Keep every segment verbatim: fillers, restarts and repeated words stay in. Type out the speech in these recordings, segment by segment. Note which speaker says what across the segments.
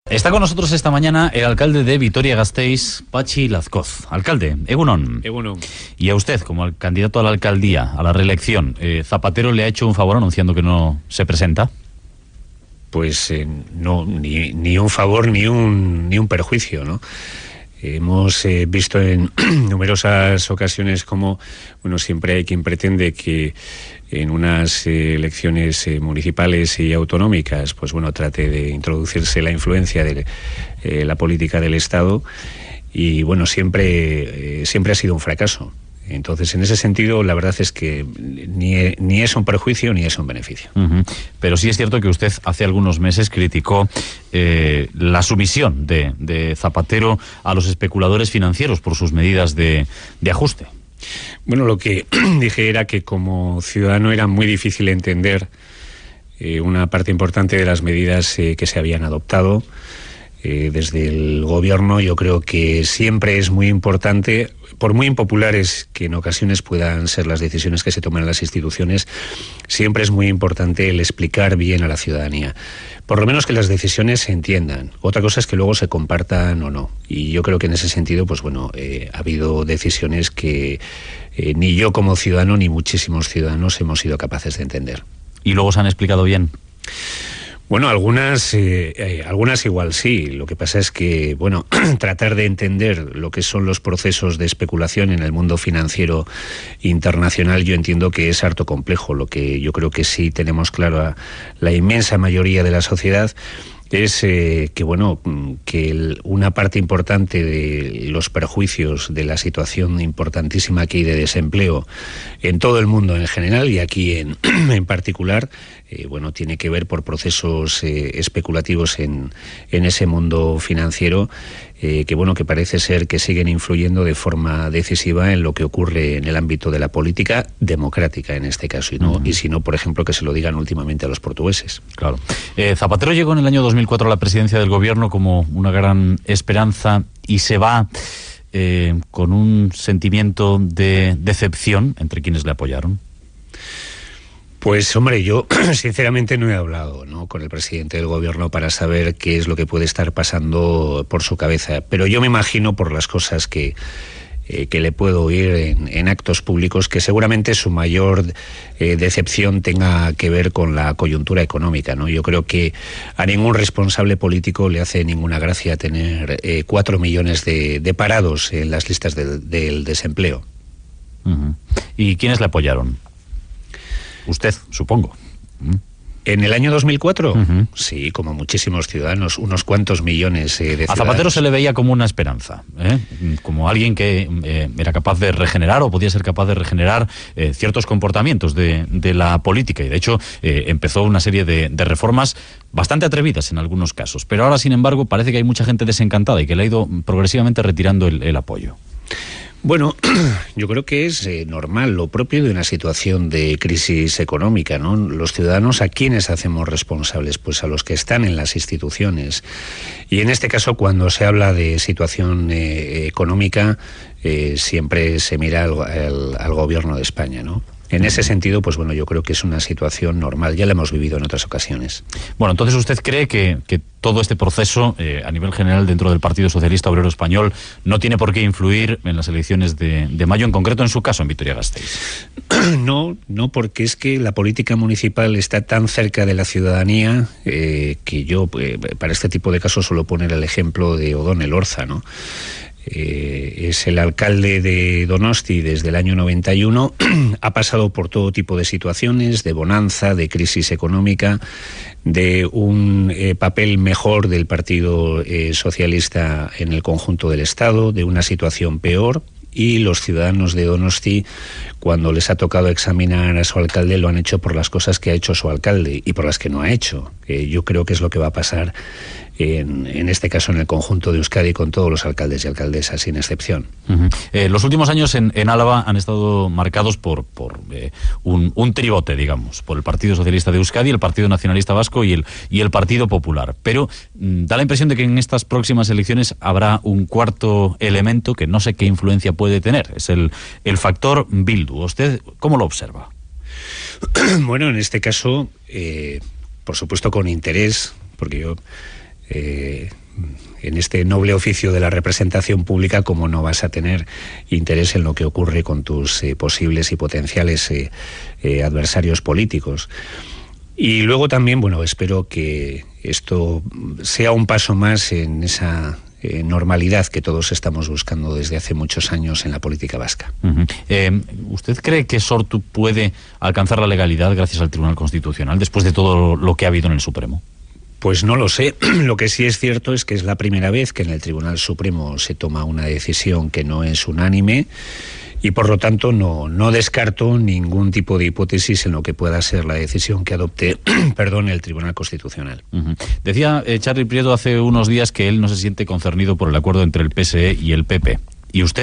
Speaker 1: Está con nosotros esta mañana el alcalde de Vitoria-Gasteiz, Patxi Lazcoz. Alcalde, egunon.
Speaker 2: Egunon.
Speaker 1: Y a usted, como al candidato a la alcaldía, a la reelección, eh, ¿Zapatero le ha hecho un favor anunciando que no se presenta?
Speaker 2: Pues eh, no, ni, ni un favor ni un, ni un perjuicio, ¿no? Hemos eh, visto en numerosas ocasiones cómo, bueno, siempre hay quien pretende que en unas eh, elecciones eh, municipales y autonómicas, pues bueno, trate de introducirse la influencia de eh, la política del Estado y, bueno, siempre, eh, siempre ha sido un fracaso. Entonces, en ese sentido, la verdad es que ni, ni es un perjuicio ni es un beneficio.
Speaker 1: Uh-huh. Pero sí es cierto que usted hace algunos meses criticó eh, la sumisión de, de Zapatero a los especuladores financieros por sus medidas de, de ajuste.
Speaker 2: Bueno, lo que dije era que como ciudadano era muy difícil entender eh, una parte importante de las medidas eh, que se habían adoptado eh, desde el gobierno. Yo creo que siempre es muy importante, por muy impopulares que en ocasiones puedan ser las decisiones que se toman en las instituciones, siempre es muy importante el explicar bien a la ciudadanía. Por lo menos que las decisiones se entiendan. Otra cosa es que luego se compartan o no. Y yo creo que en ese sentido, pues bueno, eh, ha habido decisiones que eh, ni yo como ciudadano ni muchísimos ciudadanos hemos sido capaces de entender.
Speaker 1: ¿Y luego se han explicado bien?
Speaker 2: Bueno, algunas, eh, eh, algunas igual sí. Lo que pasa es que, bueno, tratar de entender lo que son los procesos de especulación en el mundo financiero internacional, yo entiendo que es harto complejo. Lo que yo creo que sí tenemos claro a la inmensa mayoría de la sociedad es eh, que, bueno, que el, una parte importante de los perjuicios de la situación importantísima que hay de desempleo en todo el mundo en general y aquí en, en particular, eh, bueno, tiene que ver por procesos eh, especulativos en, en ese mundo financiero eh, que, bueno, que parece ser que siguen influyendo de forma decisiva en lo que ocurre en el ámbito de la política democrática en este caso, y no, uh-huh. y si no, por ejemplo, que se lo digan últimamente a los portugueses.
Speaker 1: Claro. Eh, Zapatero llegó en el año dos mil cuatro a la presidencia del gobierno como una gran esperanza y se va eh, con un sentimiento de decepción entre quienes le apoyaron.
Speaker 2: Pues hombre, yo sinceramente no he hablado, ¿no?, con el presidente del gobierno para saber qué es lo que puede estar pasando por su cabeza, pero yo me imagino por las cosas que eh, que le puedo oír en, en actos públicos que seguramente su mayor eh, decepción tenga que ver con la coyuntura económica, ¿no? Yo creo que a ningún responsable político le hace ninguna gracia tener eh, cuatro millones de, de parados en las listas del, del desempleo.
Speaker 1: Uh-huh. ¿Y quiénes le apoyaron? Usted, supongo. ¿Mm?
Speaker 2: ¿En el año dos mil cuatro?
Speaker 1: Uh-huh.
Speaker 2: Sí, como muchísimos ciudadanos, unos cuantos millones eh, de ciudadanos.
Speaker 1: A Zapatero se le veía como una esperanza, ¿eh? Como alguien que eh, era capaz de regenerar o podía ser capaz de regenerar eh, ciertos comportamientos de, de la política y de hecho eh, empezó una serie de, de reformas bastante atrevidas en algunos casos, pero ahora sin embargo parece que hay mucha gente desencantada y que le ha ido progresivamente retirando el, el apoyo.
Speaker 2: Bueno, yo creo que es eh, normal, lo propio de una situación de crisis económica, ¿no? Los ciudadanos, ¿a quiénes hacemos responsables? Pues a los que están en las instituciones. Y en este caso, cuando se habla de situación eh, económica, eh, siempre se mira al, al, al gobierno de España, ¿no? En ese sentido, pues bueno, yo creo que es una situación normal, ya la hemos vivido en otras ocasiones.
Speaker 1: Bueno, entonces usted cree que, que todo este proceso, eh, a nivel general dentro del Partido Socialista Obrero Español, no tiene por qué influir en las elecciones de, de mayo, en concreto en su caso, en Vitoria-Gasteiz.
Speaker 2: No, no, porque es que la política municipal está tan cerca de la ciudadanía eh, que yo, eh, para este tipo de casos, suelo poner el ejemplo de Odón Elorza, ¿no? Eh, es el alcalde de Donosti desde el año noventa y uno, ha pasado por todo tipo de situaciones, de bonanza, de crisis económica, de un eh, papel mejor del Partido eh, Socialista en el conjunto del Estado, de una situación peor, y los ciudadanos de Donosti, cuando les ha tocado examinar a su alcalde, lo han hecho por las cosas que ha hecho su alcalde y por las que no ha hecho. Eh, yo creo que es lo que va a pasar En, en este caso en el conjunto de Euskadi con todos los alcaldes y alcaldesas sin excepción.
Speaker 1: Uh-huh. Eh, los últimos años en, en Álava han estado marcados por, por eh, un, un tribote, digamos, por el Partido Socialista de Euskadi, el Partido Nacionalista Vasco y el, y el Partido Popular. Pero mm, da la impresión de que en estas próximas elecciones habrá un cuarto elemento que no sé qué influencia puede tener. Es el, el factor Bildu. ¿Usted cómo lo observa?
Speaker 2: Bueno, en este caso, eh, por supuesto con interés, porque yo eh, en este noble oficio de la representación pública, como no vas a tener interés en lo que ocurre con tus eh, posibles y potenciales eh, eh, adversarios políticos. Y luego también, bueno, espero que esto sea un paso más en esa eh, normalidad que todos estamos buscando desde hace muchos años en la política vasca.
Speaker 1: Uh-huh. eh, ¿Usted cree que Sortu puede alcanzar la legalidad gracias al Tribunal Constitucional después de todo lo que ha habido en el Supremo?
Speaker 2: Pues no lo sé. Lo que sí es cierto es que es la primera vez que en el Tribunal Supremo se toma una decisión que no es unánime y por lo tanto no, no descarto ningún tipo de hipótesis en lo que pueda ser la decisión que adopte perdón, el Tribunal Constitucional.
Speaker 1: Uh-huh. Decía eh, Txarli Prieto hace unos días que él no se siente concernido por el acuerdo entre el P S E y el P P. ¿Y usted?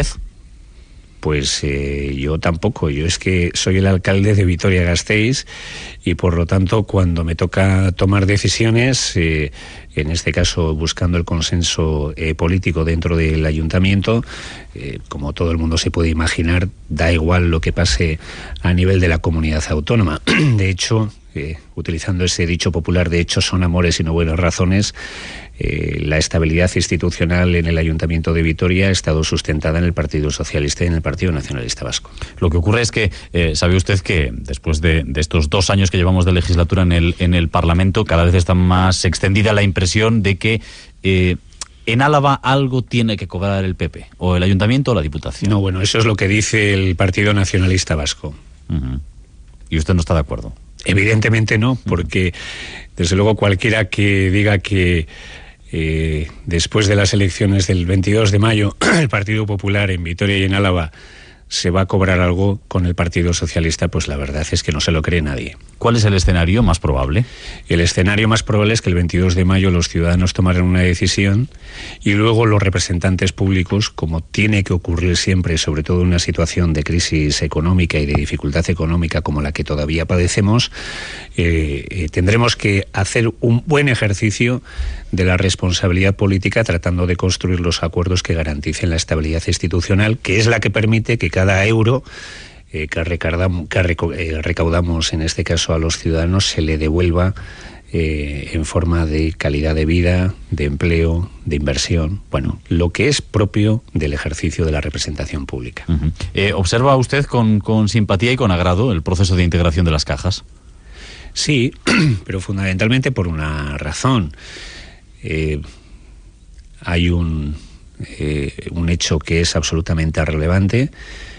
Speaker 2: Pues eh, yo tampoco. Yo es que soy el alcalde de Vitoria-Gasteiz y por lo tanto cuando me toca tomar decisiones, eh, en este caso buscando el consenso eh, político dentro del ayuntamiento, eh, como todo el mundo se puede imaginar, da igual lo que pase a nivel de la comunidad autónoma. De hecho, eh, utilizando ese dicho popular, de hecho son amores y no buenas razones, Eh, la estabilidad institucional en el Ayuntamiento de Vitoria ha estado sustentada en el Partido Socialista y en el Partido Nacionalista Vasco.
Speaker 1: Lo que ocurre es que, eh, sabe usted que después de, de estos dos años que llevamos de legislatura en el, en el Parlamento, cada vez está más extendida la impresión de que eh, en Álava algo tiene que cobrar el P P, o el Ayuntamiento o la Diputación.
Speaker 2: No, bueno, eso es lo que dice el Partido Nacionalista Vasco.
Speaker 1: Uh-huh. ¿Y usted no está de acuerdo?
Speaker 2: Evidentemente no, porque desde luego cualquiera que diga que Eh, después de las elecciones del veintidós de mayo, el Partido Popular en Vitoria y en Álava se va a cobrar algo con el Partido Socialista, pues la verdad es que no se lo cree nadie.
Speaker 1: ¿Cuál es el escenario más probable?
Speaker 2: El escenario más probable es que el veintidós de mayo los ciudadanos tomaran una decisión y luego los representantes públicos, como tiene que ocurrir siempre, sobre todo en una situación de crisis económica y de dificultad económica como la que todavía padecemos, eh, eh, tendremos que hacer un buen ejercicio de la responsabilidad política tratando de construir los acuerdos que garanticen la estabilidad institucional, que es la que permite que cada euro eh, que, recaudamos, que eh, recaudamos en este caso a los ciudadanos se le devuelva eh, en forma de calidad de vida, de empleo, de inversión, bueno, lo que es propio del ejercicio de la representación pública.
Speaker 1: Uh-huh. eh, ¿Observa usted con, con simpatía y con agrado el proceso de integración de las cajas?
Speaker 2: Sí, pero fundamentalmente por una razón. Eh, hay un, eh, un hecho que es absolutamente relevante.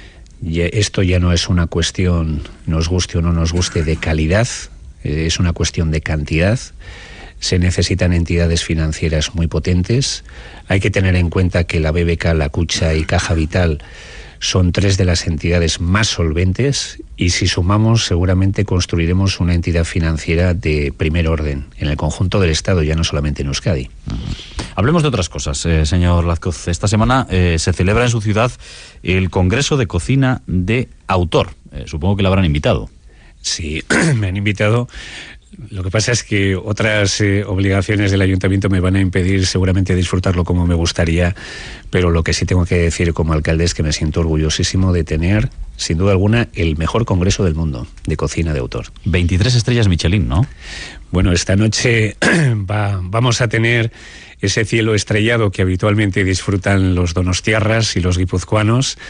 Speaker 2: Y esto ya no es una cuestión, nos guste o no nos guste, de calidad, eh, es una cuestión de cantidad. Se necesitan entidades financieras muy potentes. Hay que tener en cuenta que la B B K, la Kutxa y Caja Vital son tres de las entidades más solventes y si sumamos seguramente construiremos una entidad financiera de primer orden en el conjunto del Estado, ya no solamente en Euskadi.
Speaker 1: Uh-huh. Hablemos de otras cosas, eh, señor Lazcoz. Esta semana eh, se celebra en su ciudad el Congreso de Cocina de Autor. Eh, supongo que le habrán invitado.
Speaker 2: Sí, me han invitado. Lo que pasa es que otras eh, obligaciones del ayuntamiento me van a impedir seguramente disfrutarlo como me gustaría, pero lo que sí tengo que decir como alcalde es que me siento orgullosísimo de tener, sin duda alguna, el mejor congreso del mundo de cocina de autor.
Speaker 1: veintitrés estrellas Michelin, ¿no?
Speaker 2: Bueno, esta noche va, vamos a tener ese cielo estrellado que habitualmente disfrutan los donostiarras y los guipuzcoanos,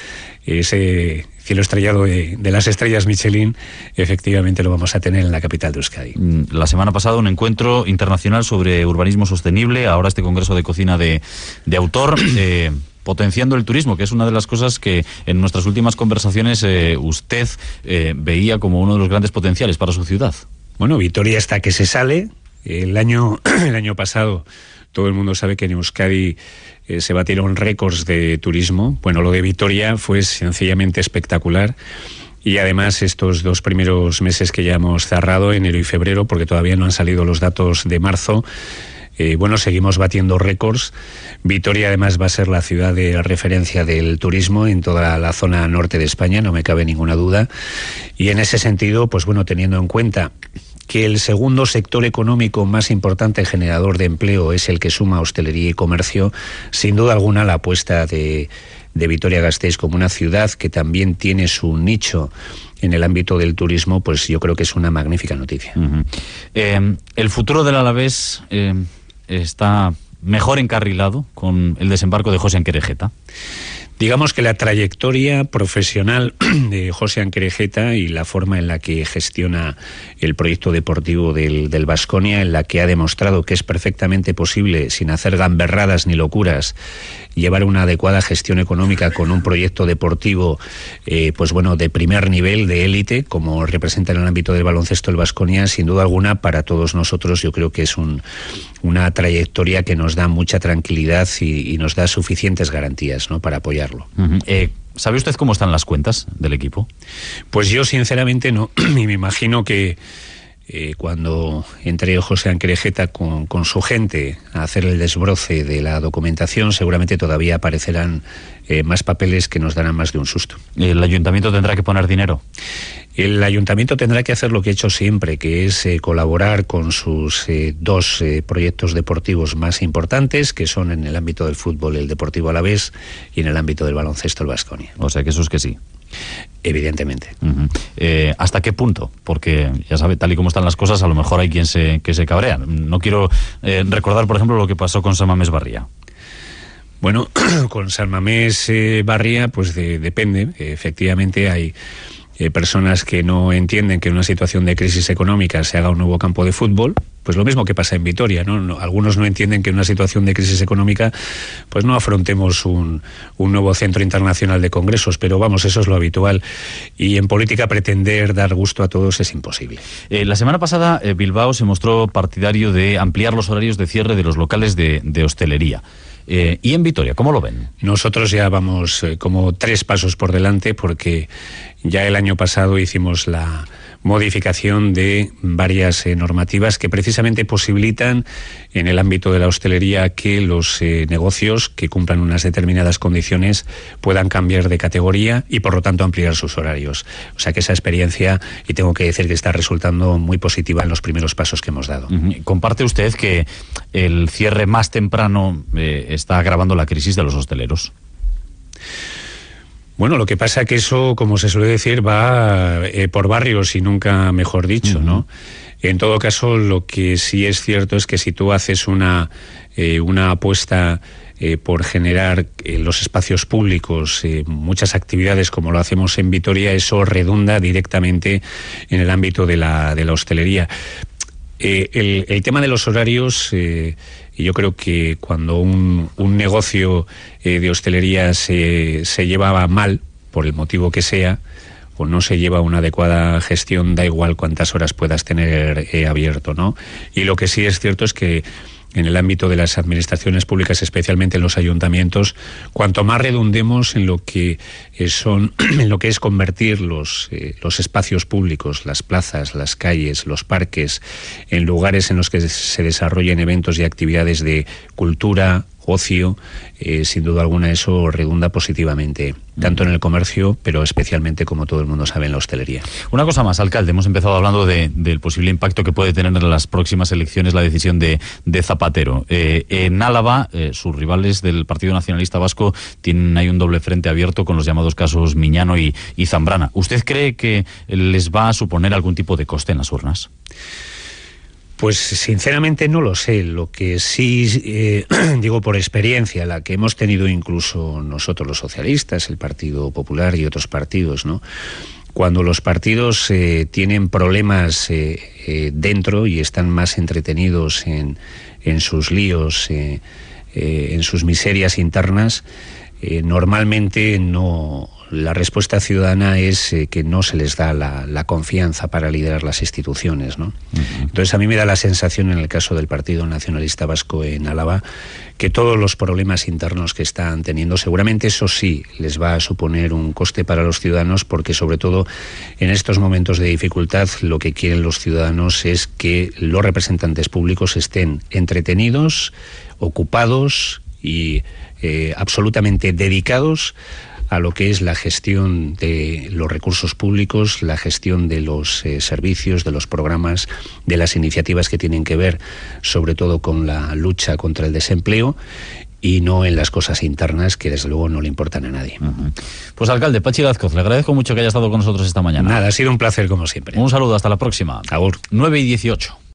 Speaker 2: ese cielo estrellado de, de las estrellas Michelin, efectivamente lo vamos a tener en la capital de Euskadi.
Speaker 1: La semana pasada un encuentro internacional sobre urbanismo sostenible, ahora este congreso de cocina de, de autor, eh, potenciando el turismo, que es una de las cosas que en nuestras últimas conversaciones eh, usted eh, veía como uno de los grandes potenciales para su ciudad.
Speaker 2: Bueno, Vitoria está que se sale. El año, el año pasado todo el mundo sabe que en Euskadi eh, se batieron récords de turismo. Bueno, lo de Vitoria fue sencillamente espectacular. Y además estos dos primeros meses que ya hemos cerrado, enero y febrero, porque todavía no han salido los datos de marzo, eh, bueno, seguimos batiendo récords. Vitoria además va a ser la ciudad de referencia del turismo en toda la zona norte de España, no me cabe ninguna duda. Y en ese sentido, pues bueno, teniendo en cuenta que el segundo sector económico más importante generador de empleo es el que suma hostelería y comercio, sin duda alguna la apuesta de, de Vitoria-Gasteiz como una ciudad que también tiene su nicho en el ámbito del turismo, pues yo creo que es una magnífica noticia.
Speaker 1: Uh-huh. Eh, el futuro del Alavés, eh, está mejor encarrilado con el desembarco de José Querejeta?
Speaker 2: Digamos que la trayectoria profesional de José Querejeta y la forma en la que gestiona el proyecto deportivo del, del Baskonia, en la que ha demostrado que es perfectamente posible, sin hacer gamberradas ni locuras, llevar una adecuada gestión económica con un proyecto deportivo, eh, pues bueno, de primer nivel, de élite, como representa en el ámbito del baloncesto el Baskonia, sin duda alguna, para todos nosotros yo creo que es un, una trayectoria que nos da mucha tranquilidad y, y nos da suficientes garantías, ¿no?, para apoyar.
Speaker 1: Uh-huh. Eh, ¿Sabe usted cómo están las cuentas del equipo?
Speaker 2: Pues yo sinceramente no, y me imagino que eh, cuando entre José Querejeta con, con su gente a hacer el desbroce de la documentación, seguramente todavía aparecerán eh, más papeles que nos darán más de un susto.
Speaker 1: ¿El ayuntamiento tendrá que poner dinero?
Speaker 2: El ayuntamiento tendrá que hacer lo que ha hecho siempre, que es eh, colaborar con sus eh, dos eh, proyectos deportivos más importantes, que son en el ámbito del fútbol el Deportivo Alavés y en el ámbito del baloncesto el Baskonia.
Speaker 1: O sea que eso es que sí.
Speaker 2: Evidentemente.
Speaker 1: Uh-huh. Eh, ¿Hasta qué punto? Porque ya sabe, tal y como están las cosas, a lo mejor hay quien se, que se cabrea. No quiero eh, recordar, por ejemplo, lo que pasó con San Mamés Barria.
Speaker 2: Bueno, con San Mamés eh, Barria, pues de, depende. Efectivamente hay Eh, personas que no entienden que en una situación de crisis económica se haga un nuevo campo de fútbol, pues lo mismo que pasa en Vitoria, ¿no? No, algunos no entienden que en una situación de crisis económica pues no afrontemos un, un nuevo centro internacional de congresos, pero vamos, eso es lo habitual, y en política pretender dar gusto a todos es imposible.
Speaker 1: Eh, la semana pasada eh, Bilbao se mostró partidario de ampliar los horarios de cierre de los locales de, de hostelería. Eh, ¿Y en Vitoria, cómo lo ven?
Speaker 2: Nosotros ya vamos eh, como tres pasos por delante, porque ya el año pasado hicimos la modificación de varias eh, normativas que precisamente posibilitan en el ámbito de la hostelería que los eh, negocios que cumplan unas determinadas condiciones puedan cambiar de categoría y por lo tanto ampliar sus horarios. O sea que esa experiencia, y tengo que decir que está resultando muy positiva en los primeros pasos que hemos dado.
Speaker 1: Uh-huh. ¿Comparte usted que el cierre más temprano eh, está agravando la crisis de los hosteleros?
Speaker 2: Bueno, lo que pasa que eso, como se suele decir, va eh, por barrios y nunca mejor dicho, uh-huh. ¿no? En todo caso, lo que sí es cierto es que si tú haces una, eh, una apuesta eh, por generar en los espacios públicos eh, muchas actividades como lo hacemos en Vitoria, eso redunda directamente en el ámbito de la, de la hostelería. Eh, el, el tema de los horarios, eh, y yo creo que cuando un, un negocio eh, de hostelería se, se llevaba mal, por el motivo que sea, o no se lleva una adecuada gestión, da igual cuántas horas puedas tener eh, abierto, ¿no? Y lo que sí es cierto es que en el ámbito de las administraciones públicas, especialmente en los ayuntamientos, cuanto más redundemos en lo que eh, son, en lo que es convertir los, eh, los espacios públicos, las plazas, las calles, los parques, en lugares en los que se desarrollen eventos y actividades de cultura, ocio, eh, sin duda alguna eso redunda positivamente, tanto en el comercio, pero especialmente, como todo el mundo sabe, en la hostelería.
Speaker 1: Una cosa más, alcalde, hemos empezado hablando de, del posible impacto que puede tener en las próximas elecciones la decisión de, de Zapatero. Eh, en Álava, eh, sus rivales del Partido Nacionalista Vasco tienen ahí un doble frente abierto con los llamados casos Miñano y, y Zambrana. ¿Usted cree que les va a suponer algún tipo de coste en las urnas?
Speaker 2: Pues sinceramente no lo sé. Lo que sí eh, digo por experiencia, la que hemos tenido incluso nosotros los socialistas, el Partido Popular y otros partidos, ¿no? Cuando los partidos eh, tienen problemas eh, eh, dentro y están más entretenidos en, en sus líos, eh, eh, en sus miserias internas, eh, normalmente no... La respuesta ciudadana es eh, que no se les da la, la confianza para liderar las instituciones, ¿no? Uh-huh. Entonces a mí me da la sensación, en el caso del Partido Nacionalista Vasco en Álava, que todos los problemas internos que están teniendo, seguramente eso sí les va a suponer un coste para los ciudadanos, porque sobre todo en estos momentos de dificultad lo que quieren los ciudadanos es que los representantes públicos estén entretenidos, ocupados y eh, absolutamente dedicados a lo que es la gestión de los recursos públicos, la gestión de los eh, servicios, de los programas, de las iniciativas que tienen que ver sobre todo con la lucha contra el desempleo, y no en las cosas internas que desde luego no le importan a nadie.
Speaker 1: Uh-huh. Pues alcalde, Pachi Gázcoz, le agradezco mucho que haya estado con nosotros esta mañana.
Speaker 2: Nada, ha sido un placer como siempre.
Speaker 1: Un saludo, hasta la próxima.
Speaker 2: Agur.
Speaker 1: nueve y dieciocho.